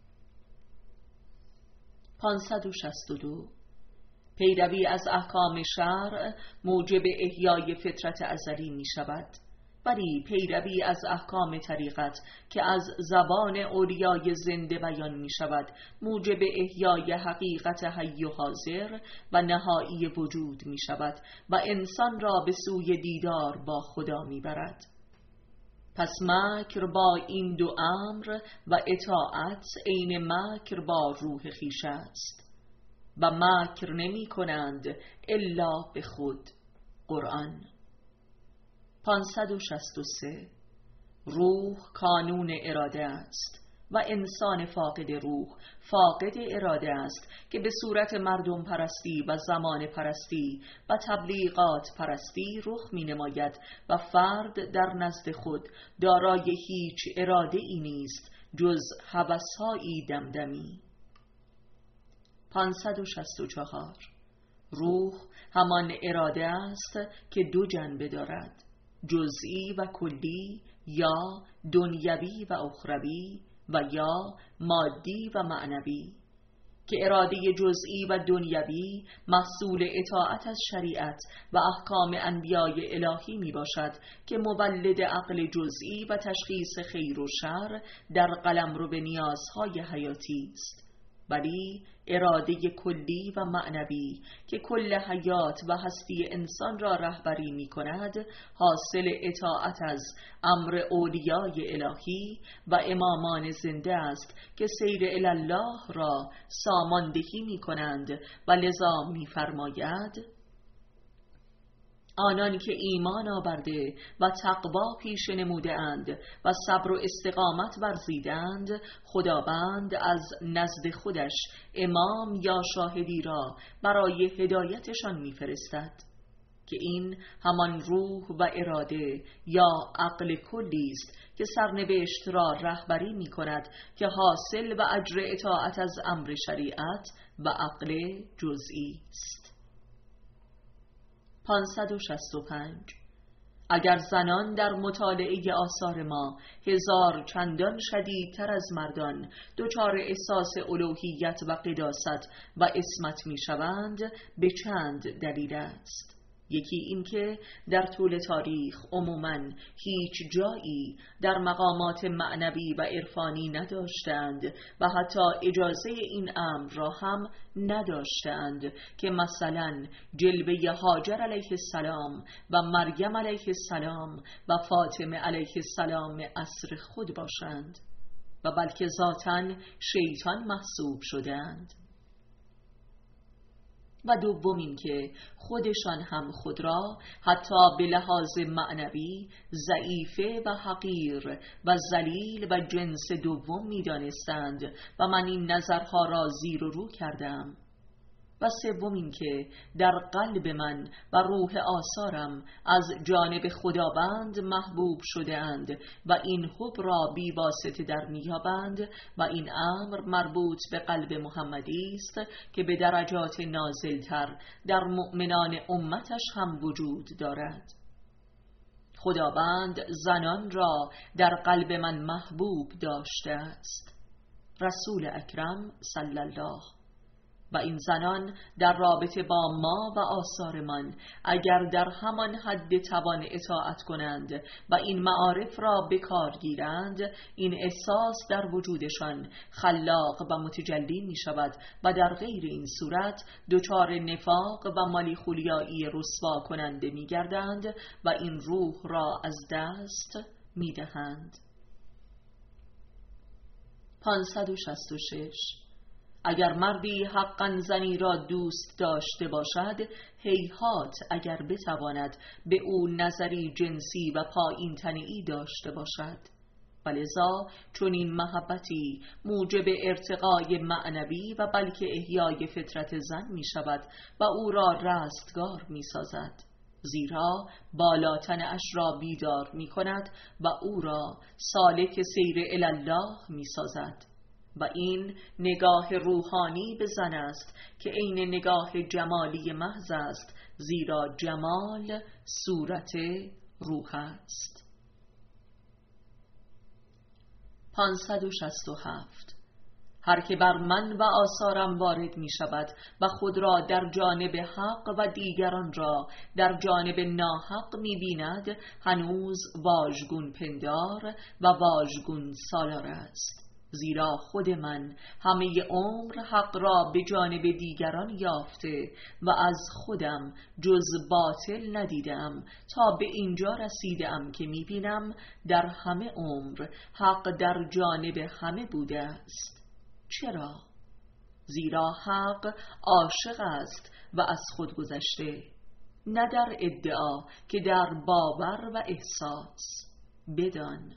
پانصد و شصت و دو. پیروی از احکام شرع موجب احیای فطرت ازلی می شود، ولی پیروی از احکام طریقت که از زبان اولیای زنده بیان می شود موجب احیای حقیقت حی و حاضر و نهایی وجود می شود و انسان را به سوی دیدار با خدا می برد. پس مکر با این دو امر و اطاعت عین مکر با روح خویش است و مکر نمی کنند الا به خود. قرآن. پانصد و شصت و سه. روح کانون اراده است و انسان فاقد روح فاقد اراده است که به صورت مردم پرستی و زمان پرستی و تبلیغات پرستی رخ می نماید و فرد در نزد خود دارای هیچ اراده ای نیست جز هوس‌هایی دمدمی. پانصد و شصت و چهار. روح همان اراده است که دو جنبه دارد: جزئی و کلی، یا دنیوی و اخروی، و یا مادی و معنوی، که اراده جزئی و دنیوی محصول اطاعت از شریعت و احکام انبیای الهی می باشد که مولد عقل جزئی و تشخیص خیر و شر در قلمرو به نیازهای حیاتی است، ولی اراده کلی و معنوی که کل حیات و هستی انسان را رهبری می کند حاصل اطاعت از امر اولیای الهی و امامان زنده است که سیر الله را ساماندهی می کنند و لذا می فرماید: آنان که ایمان آورده و تقوا پیش نموده اند و صبر و استقامت ورزیدند، خداوند از نزد خودش امام یا شاهدی را برای هدایتشان می‌فرستد که این همان روح و اراده یا عقل کلی است که سرنوشت را رهبری می کند که حاصل و اجر اطاعت از امر شریعت و عقل جزئی است. پانصد و شصت و پنج. اگر زنان در مطالعه آثار ما هزار چندان شدیدتر از مردان دچار احساس الوهیت و قداست و عصمت می شوند، به چند دلیل است. یکی این که در طول تاریخ عموماً هیچ جایی در مقامات معنوی و عرفانی نداشتند و حتی اجازه این امر را هم نداشتند که مثلا جلوه هاجر علیه السلام و مریم علیه السلام و فاطمه علیه السلام عصر خود باشند و بلکه ذاتاً شیطان محسوب شدند. و دوم این که خودشان هم خود را حتی به لحاظ معنوی ضعیفه و حقیر و ذلیل و جنس دوم می دانستند و من این نظرها را زیر و رو کردم. و سوم این که در قلب من و روح آثارم از جانب خداوند محبوب شده اند و این حب را بی واسطه در میابند و این امر مربوط به قلب محمدی است که به درجات نازلتر در مؤمنان امتش هم وجود دارد. خداوند زنان را در قلب من محبوب داشته است. رسول اکرم صلی الله. و این زنان در رابطه با ما و آثارمان اگر در همان حد توان اطاعت کنند و این معارف را به کار گیرند، این احساس در وجودشان خلاق و متجلی می شود و در غیر این صورت دچار نفاق و مالیخولیایی رسوا کننده می گردند و این روح را از دست می دهند. پانصد و شصت و شش. اگر مردی حقا زنی را دوست داشته باشد، هیهات اگر بتواند به او نظری جنسی و پایین تنی داشته باشد. ولذا چون این محبتی موجب ارتقای معنوی و بلکه احیای فطرت زن می شود و او را رستگار می سازد، زیرا بالاتن اش را بیدار می کند و او را سالک سیر الله می سازد. و این نگاه روحانی به زن است که عین نگاه جمالی محض است، زیرا جمال صورت روح است. پانصد و شصت و هفت. هر که بر من و آثارم وارد می شود و خود را در جانب حق و دیگران را در جانب ناحق می بیند، هنوز واژگون پندار و واژگون سالار است. زیرا خود من همه عمر حق را به جانب دیگران یافته و از خودم جز باطل ندیدم تا به اینجا رسیدم که میبینم در همه عمر حق در جانب همه بوده است. چرا؟ زیرا حق عاشق است و از خود گذشته، نه در ادعا که در باور و احساس. بدان.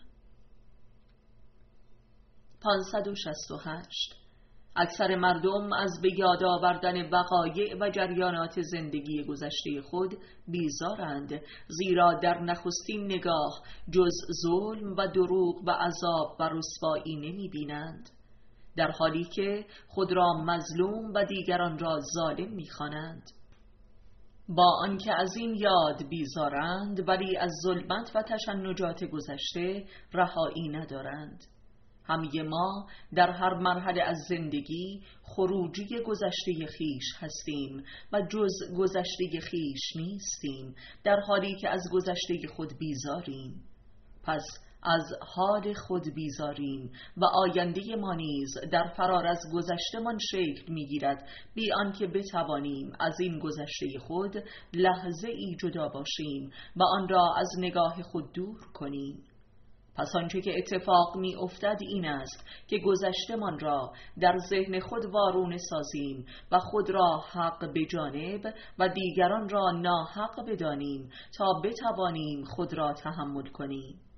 پانصد و شصت و هشت. اکثر مردم از به یاد آوردن وقایع و جریانات زندگی گذشته خود بیزارند، زیرا در نخستین نگاه جز ظلم و دروغ و عذاب و رسوایی نمی بینند، در حالی که خود را مظلوم و دیگران را ظالم می خوانند. با آنکه از این یاد بیزارند، ولی از ظلمت و تشنجات گذشته رهایی ندارند. همه ما در هر مرحله از زندگی خروجی گذشته خیش هستیم و جز گذشته خیش نیستیم، در حالی که از گذشته خود بیزاریم. پس از حال خود بیزاریم و آینده ما نیز در فرار از گذشتمان شکل می‌گیرد، بی آنکه بتوانیم از این گذشته خود لحظه ای جدا باشیم و آن را از نگاه خود دور کنیم. پس آنچه که اتفاق می افتد این است که گذشتمان را در ذهن خود وارونه سازیم و خود را حق به جانب و دیگران را ناحق بدانیم تا بتوانیم خود را تحمل کنیم.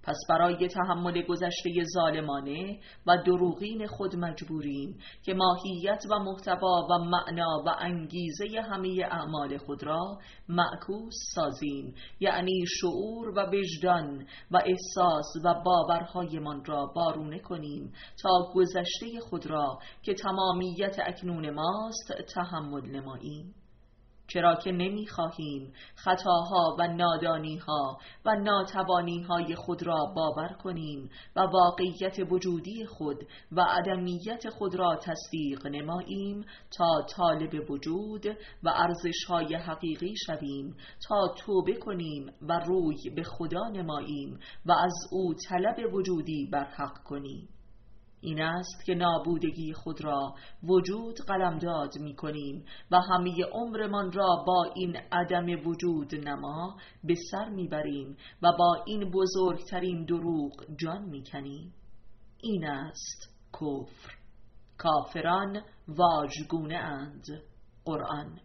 پس برای تحمل گذشته ظالمانه و دروغین خود مجبوریم که ماهیت و محتوا و معنا و انگیزه همه اعمال خود را معکوس سازیم، یعنی شعور و وجدان و احساس و باورهایمان را وارونه کنیم تا گذشته خود را که تمامیت اکنون ماست تحمل نماییم. چرا که نمی‌خواهیم خطاها و نادانی‌ها و ناتوانی‌های خود را باور کنیم و واقعیت وجودی خود و عدمیت خود را تصدیق نماییم تا طالب وجود و ارزش‌های حقیقی شویم، تا توبه کنیم و روی به خدا نماییم و از او طلب وجودی برحق کنیم. این است که نابودگی خود را وجود قلمداد می کنیم و همه عمرمان را با این عدم وجود نما به سر می بریم و با این بزرگترین دروغ جان می کنیم. این است کفر. کافران واژگونه اند. قرآن.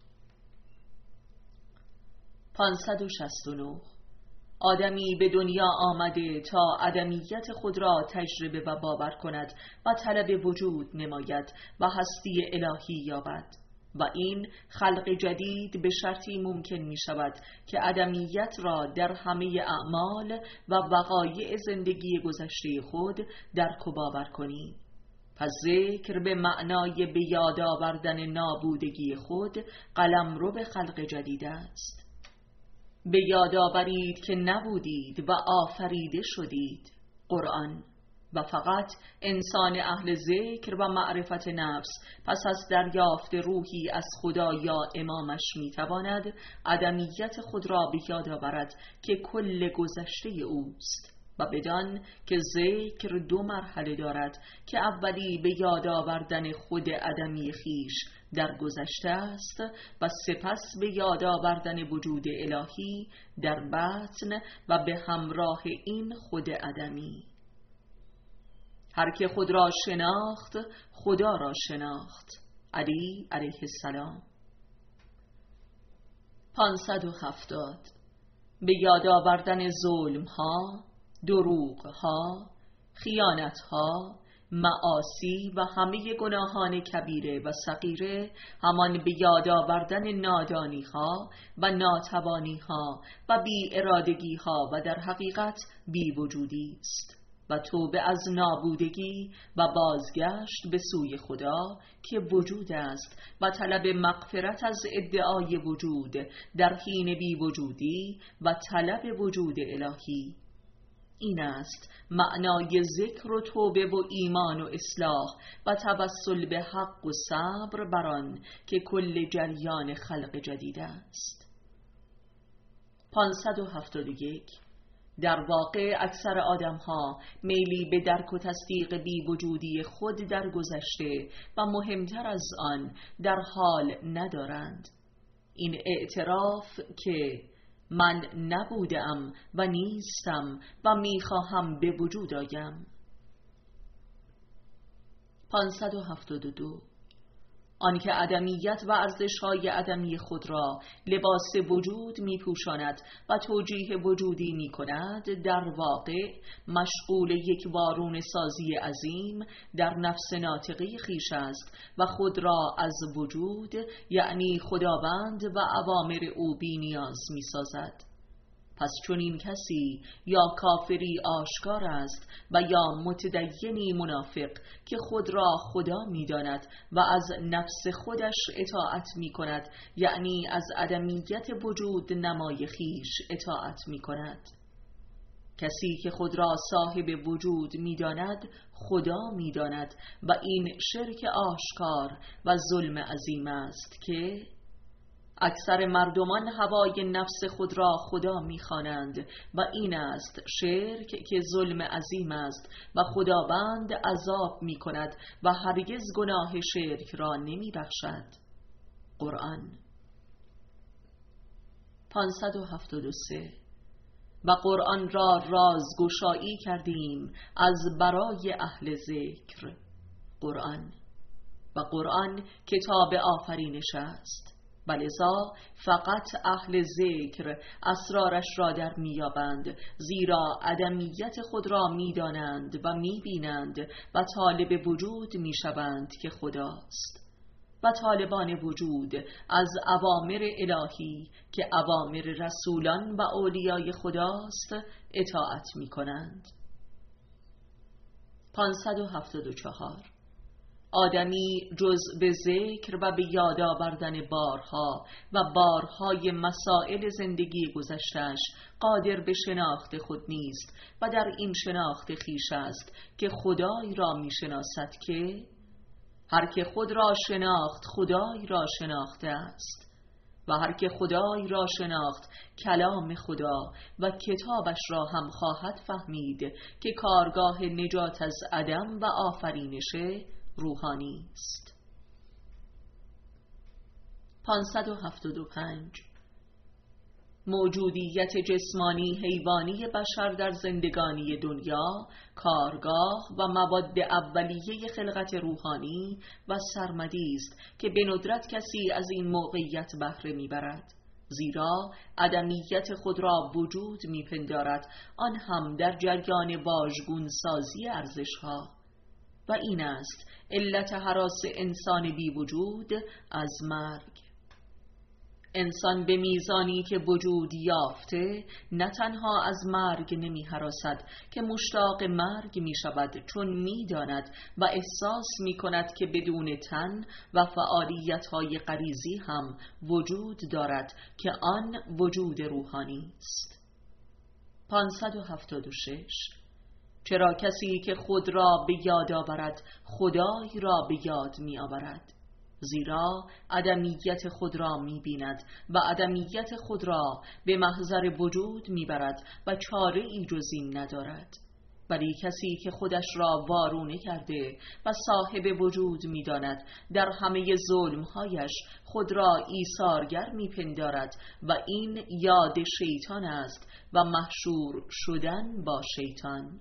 پانصد و شصت و نه. آدمی به دنیا آمده تا عدمیت خود را تجربه و باور کند و طلب وجود نماید و هستی الهی یابد و این خلق جدید به شرطی ممکن می شود که عدمیت را در همه اعمال و وقایع زندگی گذشته خود درک و باور کنیم. پس ذکر به معنای به یاد آوردن نابودگی خود قلمرو به خلق جدید است. به یاد آورید که نبودید و آفریده شدید. قرآن. و فقط انسان اهل ذکر و معرفت نفس پس از دریافت روحی از خدا یا امامش میتواند عدمیت خود را به یاد آورد که کل گذشته اوست و بدان که ذکر دو مرحله دارد که اولی به یاد آوردن خود عدمی خیش در گذشته است و سپس به یاد آوردن وجود الهی در باطن و به همراه این خود عدمی. هر که خود را شناخت خدا را شناخت. علی علیه السلام. پانصد و هفتاد. به یاد آوردن ظلم ها، دروغ ها، خیانت ها، معاصی و همه گناهان کبیره و صغیره، همان به یاد آوردن نادانی ها و ناتوانی ها و بی ارادگی ها و در حقیقت بی وجودی است و توبه از نابودگی و بازگشت به سوی خدا که وجود است و طلب مغفرت از ادعای وجود در حین بی وجودی و طلب وجود الهی. این است معنای ذکر و توبه و ایمان و اصلاح و توسل به حق و صبر بر آن که کل جریان خلق جدید است. پانصد و هفتاد و یک. در واقع اکثر آدم‌ها میلی به درک و تصدیق بی وجودی خود در گذشته و مهمتر از آن در حال ندارند. این اعتراف که من نبودم و نیستم و میخواهم به وجود آیم. پانصد و هفتاد و دو. آنکه عدمیت و ارزش‌های عدمی خود را لباس وجود می‌پوشاند و توجیه وجودی می‌کند، در واقع مشغول یک وارونه سازی عظیم در نفس ناطقی خویش است و خود را از وجود یعنی خداوند و اوامر او بی‌نیاز می‌سازد. پس چون این کسی یا کافری آشکار است و یا متدینی منافق که خود را خدا می‌داند و از نفس خودش اطاعت می‌کند، یعنی از عدمیت وجود نمای خیش اطاعت می‌کند. کسی که خود را صاحب وجود می‌داند خدا می‌داند و این شرک آشکار و ظلم عظیم است که اکثر مردمان هوای نفس خود را خدا می‌خوانند و این است شرک که ظلم عظیم است و خداوند عذاب می‌کند و هرگز گناه شرک را نمی‌بخشد. قرآن. پانصد و هفتاد و سه. و قرآن را رازگشایی کردیم از برای اهل ذکر. قرآن. و قرآن کتاب آفرینش است. ولذا فقط اهل ذکر اسرارش را در میابند، زیرا عدمیت خود را میدانند و میبینند و طالب وجود میشوند که خداست. و طالبان وجود از اوامر الهی که اوامر رسولان و اولیای خداست اطاعت میکنند. پانصد و هفتاد و چهار. آدمی جز به ذکر و به یاد آوردن بارها و بارهای مسائل زندگی گذشتش قادر به شناخت خود نیست و در این شناخت خویش است که خدای را می شناسد که هر که خود را شناخت خدای را شناخته است و هر که خدای را شناخت کلام خدا و کتابش را هم خواهد فهمید که کارگاه نجات از عدم و آفرینش روحانی است. پانصد و هفتاد و پنج. موجودیت جسمانی حیوانی بشر در زندگانی دنیا کارگاه و مواد اولیه خلقت روحانی و سرمدی است که به ندرت کسی از این موقعیت بهره میبرد، زیرا عدمیت خود را وجود میپندارد، آن هم در جریان واژگون سازی ارزشها. و این است علت هراس انسان بی وجود از مرگ. انسان به میزانی که وجود یافته نه تنها از مرگ نمی هراسد که مشتاق مرگ می شود، چون می داند و احساس می کند که بدون تن و فعالیت های غریزی هم وجود دارد که آن وجود روحانی است. پانصد و هفتاد و شش. چرا کسی که خود را به یاد آورد خدای را به یاد می آورد، زیرا عدمیت خود را می بیند و عدمیت خود را به محضر وجود می برد و چاره ای جز این ندارد. ولی کسی که خودش را وارونه کرده و صاحب وجود می داند در همه ظلمهایش خود را ایثارگر می پندارد و این یاد شیطان است و محشور شدن با شیطان.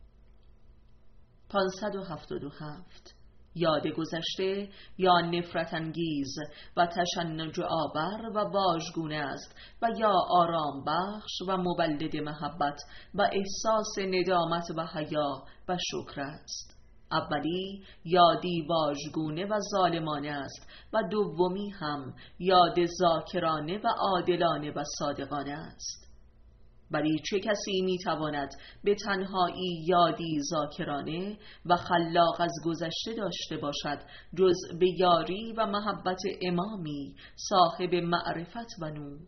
پانصد و هفتاد و هفت. یاد گذشته یا نفرت انگیز و تشنج آور و واژگونه است و یا آرام بخش و مولد محبت و احساس ندامت و حیا و شکر است. اولی یادی واژگونه و ظالمانه است و دومی هم یاد ذاکرانه و عادلانه و صادقانه است. ولی چه کسی میتواند به تنهایی یادی ذاکرانه و خلاق از گذشته داشته باشد جز به یاری و محبت امامی صاحب معرفت و نور؟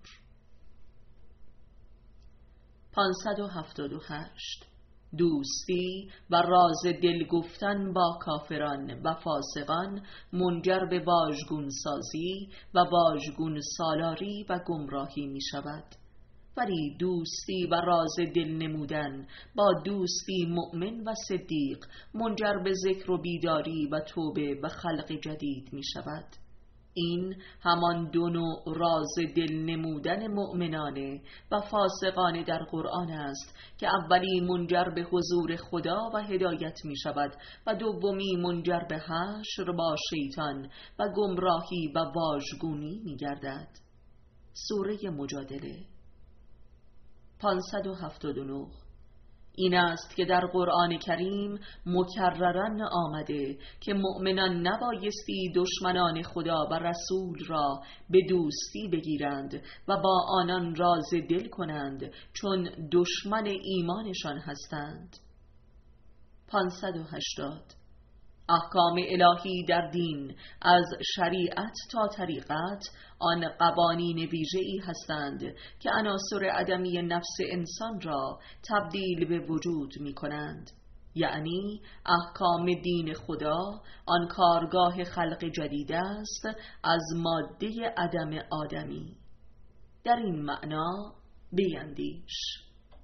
پانصد و هفتاد و هشت. دوستی و راز دل گفتن با کافران و فاسقان منجر به واژگون سازی و واژگون سالاری و گمراهی می شود. ولی دوستی و راز دل نمودن با دوستی مؤمن و صدیق منجر به ذکر و بیداری و توبه و خلق جدید می شود. این همان دو نوع راز دل نمودن مؤمنانه و فاسقانه در قرآن است که اولی منجر به حضور خدا و هدایت می شود و دومی منجر به حشر با شیطان و گمراهی و واژگونی می گردد. سوره مجادله. پانصد و هفتاد و نه. این است که در قرآن کریم مکرراً آمده که مؤمنان نبایستی دشمنان خدا و رسول را به دوستی بگیرند و با آنان راز دل کنند، چون دشمن ایمانشان هستند. پانصد و هشتاد. احکام الهی در دین از شریعت تا طریقت آن قوانین ویژه‌ای هستند که عناصر عدمی نفس انسان را تبدیل به وجود می کنند. یعنی احکام دین خدا آن کارگاه خلق جدید است از ماده عدم آدمی. در این معنا بیندیش.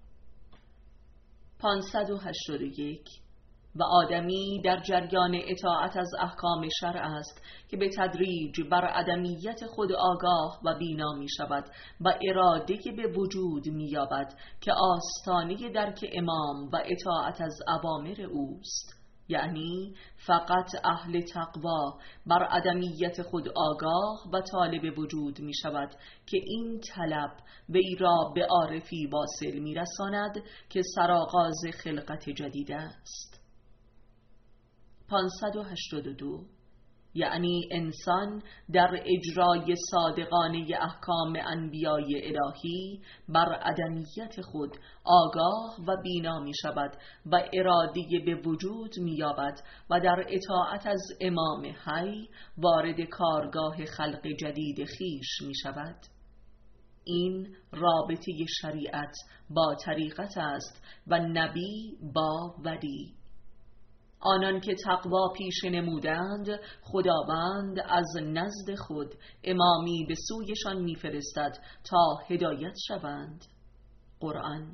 پانصد و هشتاد و یک. و آدمی در جریان اطاعت از احکام شرع است که به تدریج بر عدمیت خود آگاه و بینا می شود و اراده به وجود می یابد که آستانه درک امام و اطاعت از اوامر اوست. یعنی فقط اهل تقوا بر عدمیت خود آگاه و طالب وجود می شود که این طلب وی را به عارفی واصل می رساند که سرآغاز خلقت جدید است. پانصد و هشتاد و دو یعنی انسان در اجرای صادقانه احکام انبیای الهی بر عدمیت خود آگاه و بینا می شود و اراده به وجود می یابد و در اطاعت از امام حی وارد کارگاه خلق جدید خیش می شود. این رابطه شریعت با طریقت است و نبی با ولی. آنان که تقوا پیشه نمودند، خداوند از نزد خود امامی به سویشان میفرستد تا هدایت شوند. قرآن.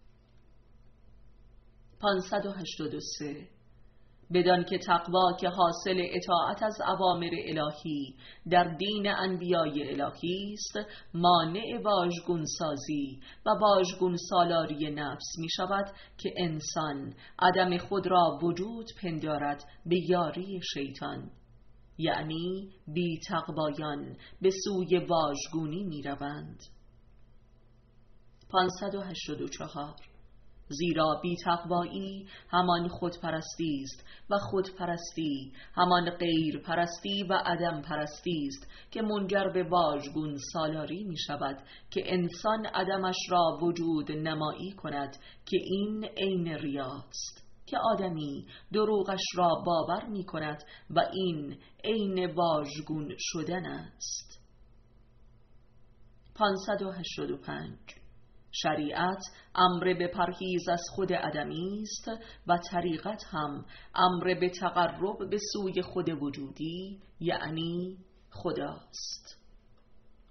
پانصد و هشتاد و سه بدان که تقوا که حاصل اطاعت از اوامر الهی در دین انبیای الهی است، مانع واژگون سازی و واژگون سالاری نفس می شود که انسان عدم خود را وجود پندارد به یاری شیطان، یعنی بی تقوایان به سوی واژگونی می روند. پانصد و هشتاد و چهار زیرا بی تقوایی همان خودپرستی است و خودپرستی همان غیر پرستی و عدم پرستی است که منجر به واژگون سالاری می شود که انسان عدمش را وجود نمایی کند که این عین ریاست، که آدمی دروغش را باور می کند و این عین واژگون شدن است. پانصد و هشتاد و پنج شریعت امر به پرهیز از خود عدمی است و طریقت هم امر به تقرب به سوی خود وجودی، یعنی خداست.